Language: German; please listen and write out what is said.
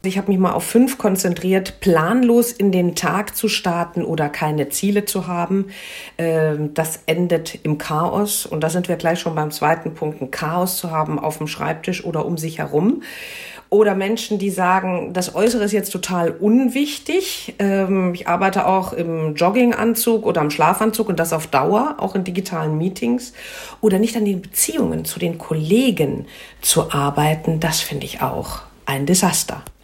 Ich habe mich mal auf 5 konzentriert, planlos in den Tag zu starten oder keine Ziele zu haben. Das endet im Chaos. Und da sind wir gleich schon beim zweiten Punkt, ein Chaos zu haben auf dem Schreibtisch oder um sich herum. Oder Menschen, die sagen, das Äußere ist jetzt total unwichtig. Ich arbeite auch im Jogginganzug oder im Schlafanzug und das auf Dauer, auch in digitalen Meetings. Oder nicht an den Beziehungen zu den Kollegen zu arbeiten, das finde ich auch ein Desaster.